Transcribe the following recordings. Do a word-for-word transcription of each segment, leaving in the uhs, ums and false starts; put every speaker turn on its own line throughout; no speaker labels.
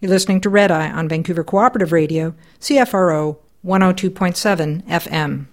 You're listening to Red Eye on Vancouver Cooperative Radio, C F R O one oh two point seven F M.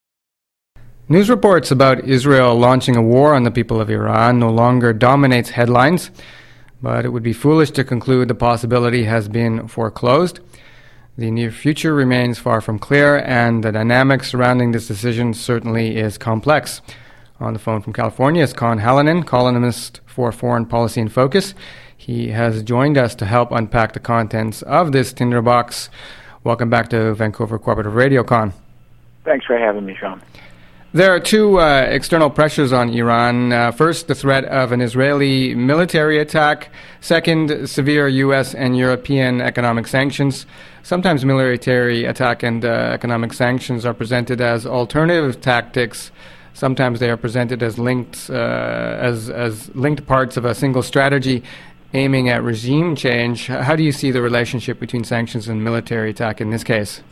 News reports about Israel launching a war on the people of Iran no longer dominates headlines, but it would be foolish to conclude the possibility has been foreclosed. The near future remains far from clear, and the dynamics surrounding this decision certainly is complex. On the phone from California is Con Hallinan, columnist for Foreign Policy in Focus. He has joined us to help unpack the contents of this tinderbox. Welcome back to Vancouver Cooperative Radio, Con.
Thanks for having me, Sean.
There are two uh, external pressures on Iran. Uh, first, the threat of an Israeli military attack. Second, severe U S and European economic sanctions. Sometimes military attack and uh, economic sanctions are presented as alternative tactics. Sometimes they are presented as linked, uh, as as linked parts of a single strategy aiming at regime change. How do you see the relationship between sanctions and military attack in this case?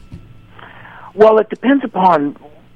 Well, it depends upon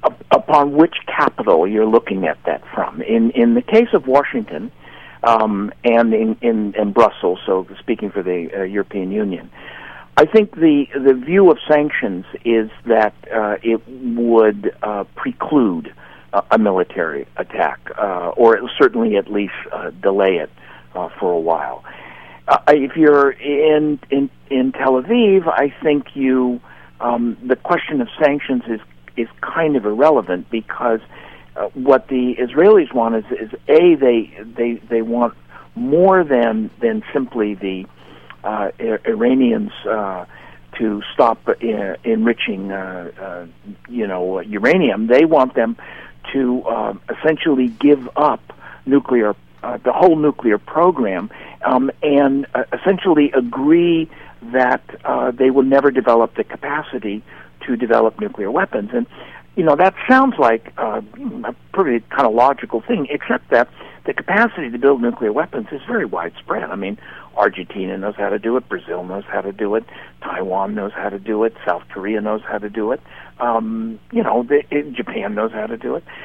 upon which capital you're looking at that from. In in the case of Washington um, and in, in, in Brussels, so speaking for the uh, European Union, I think the the view of sanctions is that uh, it would uh, preclude uh, a military attack, uh, or certainly at least uh, delay it uh, for a while. Uh, if you're in in in Tel Aviv, I think you um, the question of sanctions is is kind of irrelevant, because uh, what the Israelis want is, is a they they they want more than than simply the uh, Iranians uh, to stop uh, enriching uh, uh, you know uranium. They want them to uh, essentially give up nuclear uh, the whole nuclear program um, and uh, essentially agree that uh, they will never develop the capacity to develop nuclear weapons. And, you know, that sounds like uh, a pretty kind of logical thing, except that the capacity to build nuclear weapons is very widespread. I mean, Argentina knows how to do it, Brazil knows how to do it, Taiwan knows how to do it, South Korea knows how to do it, um, you know, the, it, Japan knows how to do it.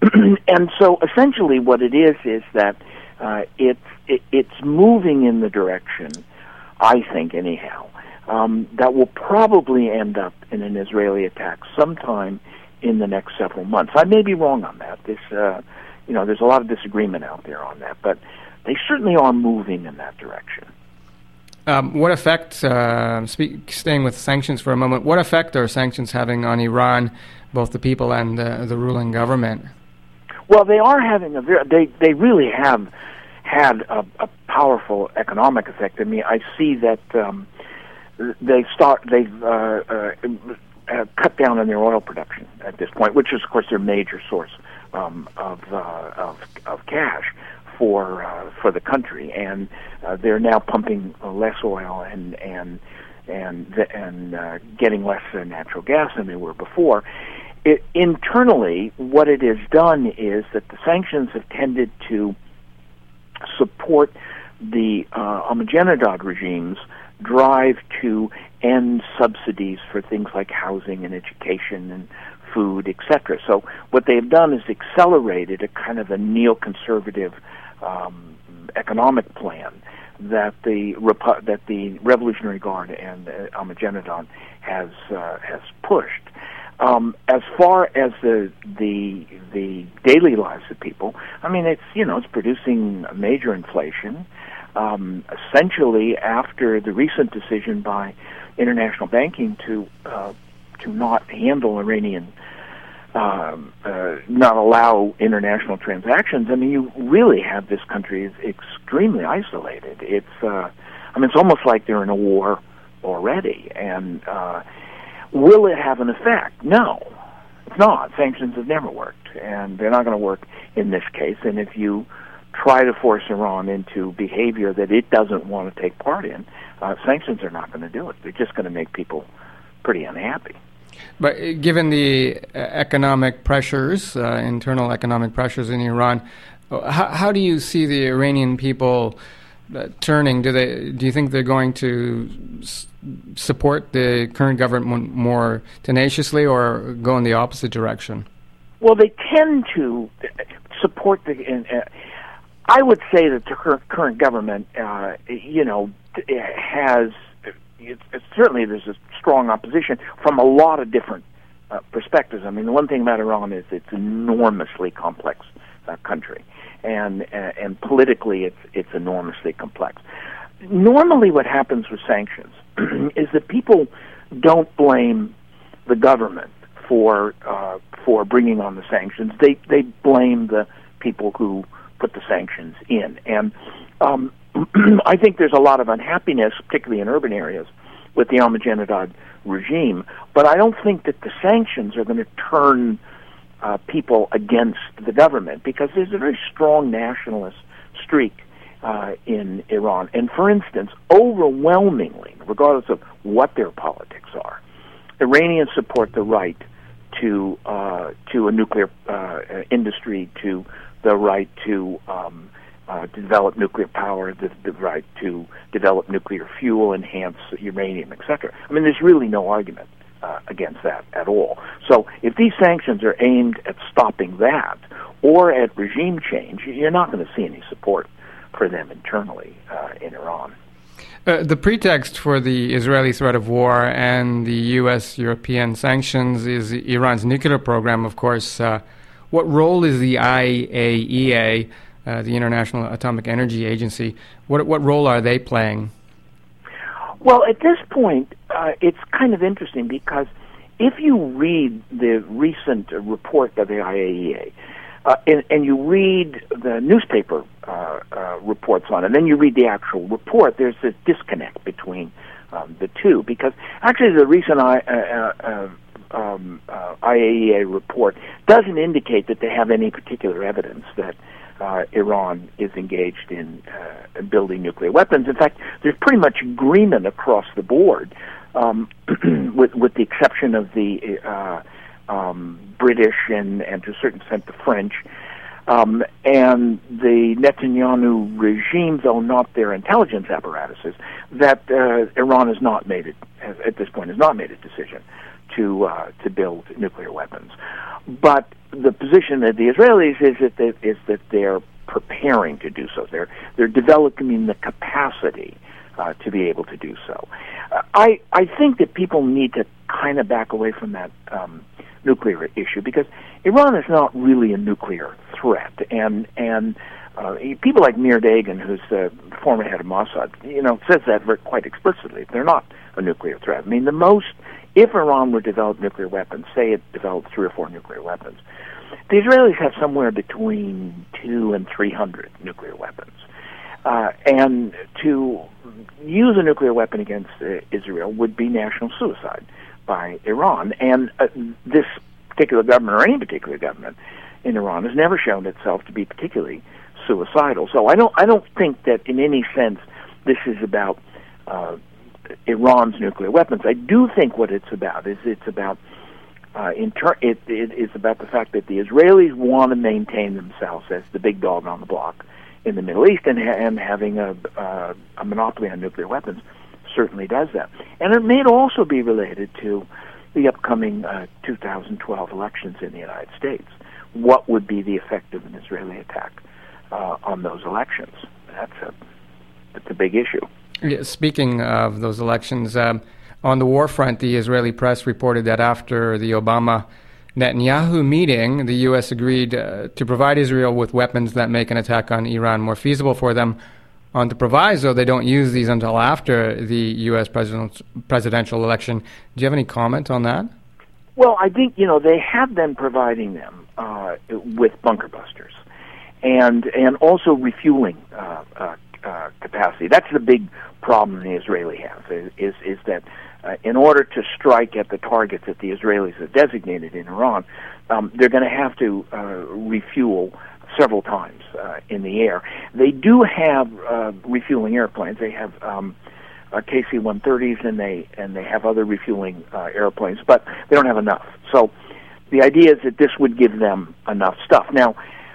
And so essentially what it is is that uh, it's, it, it's moving in the direction, I think anyhow, Um, that will probably end up in an Israeli attack sometime in the next several months. I may be wrong on that. This, uh, you know, there's a lot of disagreement out there on that, but they certainly are moving in that direction.
Um, what effect, uh, speak, staying with sanctions for a moment, what effect are sanctions having on Iran, both the people and uh, the ruling government?
Well, they are having a very, they, they really have had a, a powerful economic effect. I mean, I see that um, they start they've uh, uh, uh, cut down on their oil production at this point, which is of course their major source um, of, uh, of of cash for uh, for the country, and uh, they're now pumping less oil and and and and uh, getting less uh, natural gas than they were before. It, internally, what it has done is that the sanctions have tended to support the uh, Ahmadinejad regime's drive to end subsidies for things like housing and education and food, et cetera. So what they've done is accelerated a kind of a neoconservative um, economic plan that the Repu- that the Revolutionary Guard and uh, Ahmadinejad has uh, has pushed. Um, as far as the the the daily lives of people, I mean, it's you know it's producing major inflation. Um, essentially, after the recent decision by international banking to uh, to not handle Iranian, um, uh, not allow international transactions, I mean, you really have this country is extremely isolated. It's, uh, I mean, it's almost like they're in a war already. And uh, will it have an effect? No, it's not. Sanctions have never worked, and they're not going to work in this case. And if you try to force Iran into behavior that it doesn't want to take part in, uh, sanctions are not going to do it. They're just going to make people pretty unhappy.
But given the economic pressures, uh, internal economic pressures in Iran, how, how do you see the Iranian people uh, turning? Do they? Do you think they're going to s- support the current government more tenaciously, or go in the opposite direction?
Well, they tend to support the. Uh, I would say that the current government, uh, you know, has it's, it's certainly there's a strong opposition from a lot of different uh, perspectives. I mean, the one thing about Iran is it's an enormously complex uh, country, and uh, and politically it's it's enormously complex. Normally, what happens with sanctions is that people don't blame the government for uh, for bringing on the sanctions. They they blame the people who put the sanctions in, and um, I think there's a lot of unhappiness, particularly in urban areas, with the Ahmadinejad regime. But I don't think that the sanctions are going to turn uh, people against the government, because there's a very strong nationalist streak uh, in Iran. And for instance, overwhelmingly, regardless of what their politics are, Iranians support the right to uh, to a nuclear uh, industry, to the right to um, uh, to develop nuclear power, the, the right to develop nuclear fuel, enhance uranium, et cetera. I mean, there's really no argument uh, against that at all. So if these sanctions are aimed at stopping that or at regime change, you're not going to see any support for them internally uh, in Iran.
Uh, the pretext for the Israeli threat of war and the U S European sanctions is Iran's nuclear program, of course. Uh, what role is the I A E A, uh, the International Atomic Energy Agency, what what role are they playing?
Well, at this point, uh, it's kind of interesting, because if you read the recent uh, report by the I A E A, Uh, and, and you read the newspaper uh, uh, reports on it, and then you read the actual report, there's this disconnect between um, the two. Because actually the recent I, uh, uh, um, uh, I A E A report doesn't indicate that they have any particular evidence that uh, Iran is engaged in uh, building nuclear weapons. In fact, there's pretty much agreement across the board, um, with, with the exception of the Uh, Um, British and, and to a certain extent the French, um, and the Netanyahu regime, though not their intelligence apparatuses, that uh, Iran has not made it, has, at this point, has not made a decision to uh, to build nuclear weapons. But the position of the Israelis is that they, is that they're preparing to do so. They're they're developing the capacity uh, to be able to do so. Uh, I I think that people need to kind of back away from that Um, nuclear issue, because Iran is not really a nuclear threat, and and uh, people like Meir Dagan, who's the former head of Mossad, you know, says that very, quite explicitly. They're not a nuclear threat. I mean, the most, if Iran were to develop nuclear weapons, say it developed three or four nuclear weapons, the Israelis have somewhere between two and three hundred nuclear weapons, uh, and to use a nuclear weapon against uh, Israel would be national suicide by Iran. And uh, this particular government, or any particular government in Iran, has never shown itself to be particularly suicidal. So I don't I don't think that in any sense this is about uh, Iran's nuclear weapons. I do think what it's about is it's about uh, inter- it, it is about the fact that the Israelis want to maintain themselves as the big dog on the block in the Middle East, and, ha- and having a, uh, a monopoly on nuclear weapons certainly does that. And it may also be related to the upcoming uh, two thousand twelve elections in the United States. What would be the effect of an Israeli attack uh, on those elections? That's a that's a big issue.
Yeah, speaking of those elections, um, on the war front, the Israeli press reported that after the Obama-Netanyahu meeting, the U S agreed uh, to provide Israel with weapons that make an attack on Iran more feasible for them. On the proviso, they don't use these until after the U S president, presidential election. Do you have any comment on that?
Well, I think, you know, they have been providing them uh, with bunker busters and and also refueling uh, uh, uh, capacity. That's the big problem the Israeli has, is, is that uh, in order to strike at the targets that the Israelis have designated in Iran, um, they're going to have to uh, refuel several times uh, in the air. They do have uh, refueling airplanes. They have um, uh, K C one thirties, and they and they have other refueling uh, airplanes, but they don't have enough. So the idea is that this would give them enough stuff. Now,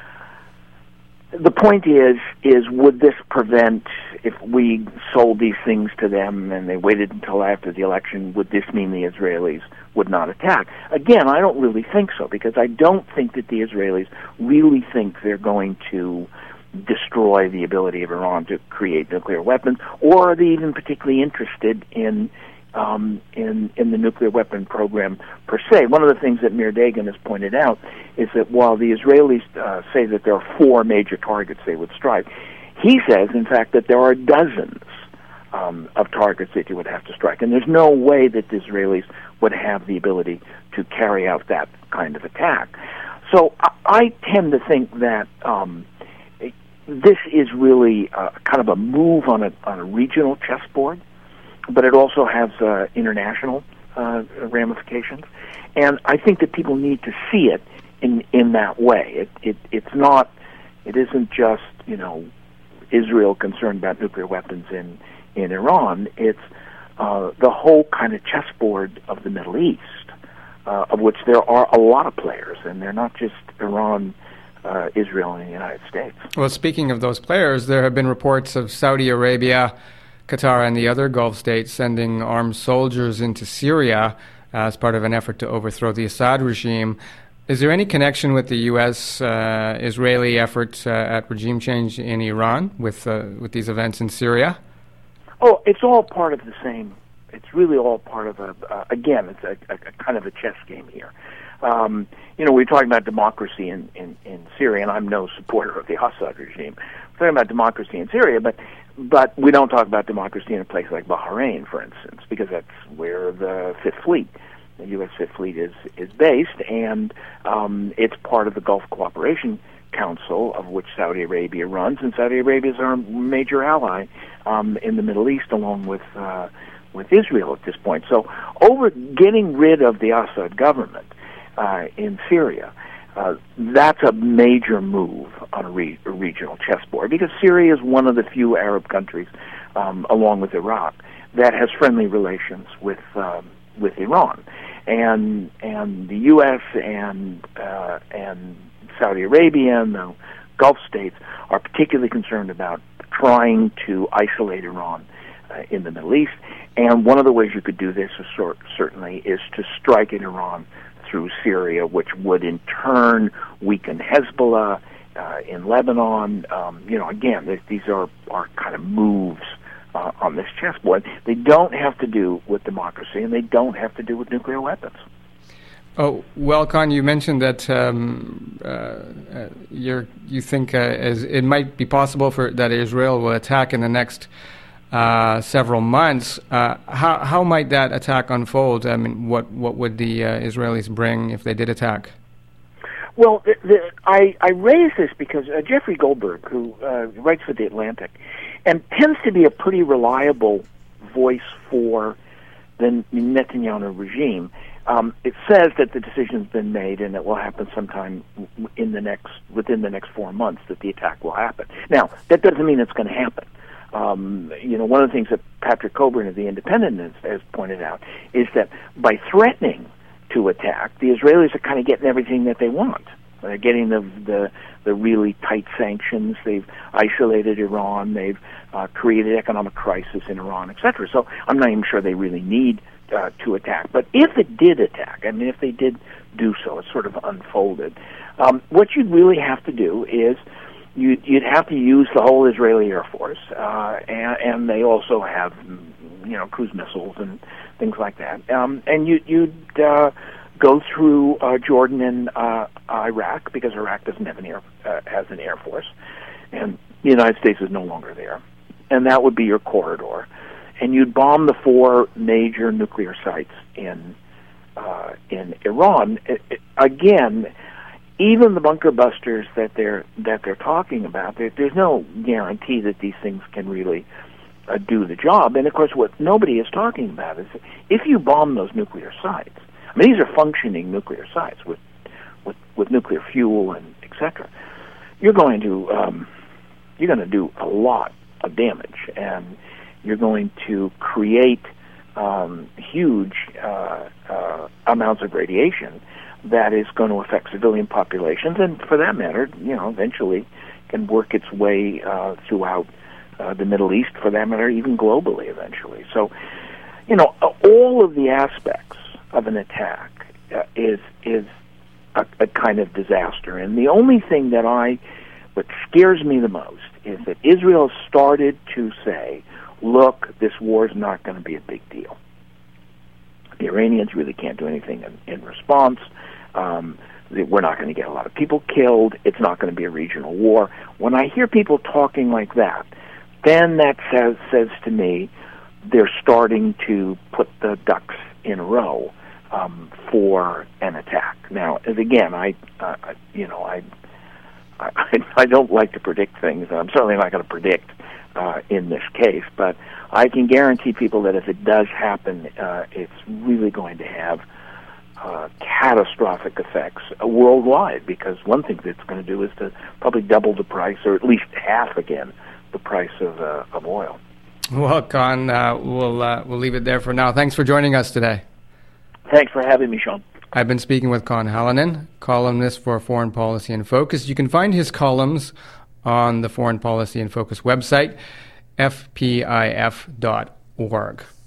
the point is, is would this prevent, if we sold these things to them and they waited until after the election, would this mean the Israelis would not attack? Again, I don't really think so, because I don't think that the Israelis really think they're going to destroy the ability of Iran to create nuclear weapons, or are they even particularly interested in um, in in the nuclear weapon program per se? One of the things that Meir Dagan has pointed out is that while the Israelis uh, say that there are four major targets they would strike, he says, in fact, that there are dozens um, of targets that you would have to strike, and there's no way that the Israelis would have the ability to carry out that kind of attack. So I, I tend to think that um, this is really uh, kind of a move on a on a regional chessboard, but it also has uh, international uh, ramifications, and I think that people need to see it in in that way. It, it it's not, it isn't just, you know, Israel concerned about nuclear weapons in in Iran. It's uh, the whole kind of chessboard of the Middle East, uh, of which there are a lot of players, and they're not just Iran, uh, Israel, and the United States.
Well, speaking of those players, there have been reports of Saudi Arabia, Qatar, and the other Gulf states sending armed soldiers into Syria as part of an effort to overthrow the Assad regime. Is there any connection with the U S uh, Israeli efforts uh, at regime change in Iran with uh, with these events in Syria?
Oh, it's all part of the same. It's really all part of a. Uh, again, it's a, a, a kind of a chess game here. Um, you know, we're talking about democracy in, in, in Syria, and I'm no supporter of the Assad regime. We're talking about democracy in Syria, but but we don't talk about democracy in a place like Bahrain, for instance, because that's where the Fifth Fleet, the U S Fifth Fleet, is is based, and um, it's part of the Gulf Cooperation Council, of which Saudi Arabia runs, and Saudi Arabia is our major ally um, in the Middle East, along with uh, with Israel at this point. So, over getting rid of the Assad government uh, in Syria, uh, that's a major move on a, re- a regional chessboard, because Syria is one of the few Arab countries, um, along with Iraq, that has friendly relations with um, with Iran, and and the U S and uh, and Saudi Arabia and the Gulf states are particularly concerned about trying to isolate Iran uh, in the Middle East. And one of the ways you could do this, is sort, certainly, is to strike at Iran through Syria, which would in turn weaken Hezbollah uh, in Lebanon. Um, you know, again, th- these are, are kind of moves uh, on this chessboard. They don't have to do with democracy, and they don't have to do with nuclear weapons.
Oh, well, Con, you mentioned that um, uh, uh, you're, you think uh, as it might be possible for that Israel will attack in the next uh, several months. Uh, how how might that attack unfold? I mean, what what would the uh, Israelis bring if they did attack?
Well, the, the, I, I raise this because uh, Jeffrey Goldberg, who uh, writes for The Atlantic, and tends to be a pretty reliable voice for the Netanyahu regime, Um, it says that the decision's been made and it will happen sometime in the next within the next four months that the attack will happen. Now, that doesn't mean it's going to happen. Um, you know, one of the things that Patrick Coburn of The Independent has, has pointed out is that by threatening to attack, the Israelis are kind of getting everything that they want. They're getting the the, the really tight sanctions. They've isolated Iran. They've uh, created economic crisis in Iran, et cetera. So I'm not even sure they really need Uh, to attack. But if it did attack, I mean, if they did do so, it sort of unfolded. Um, what you'd really have to do is you'd, you'd have to use the whole Israeli Air Force, uh, and, and they also have, you know, cruise missiles and things like that. Um, and you, you'd uh, go through uh, Jordan and uh, Iraq, because Iraq doesn't have an air uh, has an air force, and the United States is no longer there, and that would be your corridor. And you'd bomb the four major nuclear sites in uh, in Iran. It, it, again, even the bunker busters that they're that they're talking about, there, there's no guarantee that these things can really uh, do the job. And of course, what nobody is talking about is if you bomb those nuclear sites. I mean, these are functioning nuclear sites with with, with nuclear fuel and et cetera. You're going to um, you're going to do a lot of damage, and you're going to create um, huge uh, uh, amounts of radiation that is going to affect civilian populations, and for that matter, you know, eventually can work its way uh, throughout uh, the Middle East, for that matter, even globally eventually. So, you know, all of the aspects of an attack uh, is is a, a kind of disaster, and the only thing that I what scares me the most is that Israel started to say, look, this war is not going to be a big deal. The Iranians really can't do anything in, in response. Um, we're not going to get a lot of people killed. It's not going to be a regional war. When I hear people talking like that, then that says, says to me they're starting to put the ducks in a row um, for an attack. Now, as again, I, uh, you know, I, I, I don't like to predict things. I'm certainly not going to predict uh, in this case, but I can guarantee people that if it does happen, uh, it's really going to have uh, catastrophic effects uh, worldwide, because one thing that it's going to do is to probably double the price, or at least half again, the price of, uh, of oil.
Well, Con, uh, we'll, uh, we'll leave it there for now. Thanks for joining us today.
Thanks for having me, Sean.
I've been speaking with Con Hallinan, columnist for Foreign Policy in Focus. You can find his columns on the Foreign Policy in Focus website, f p i f dot org.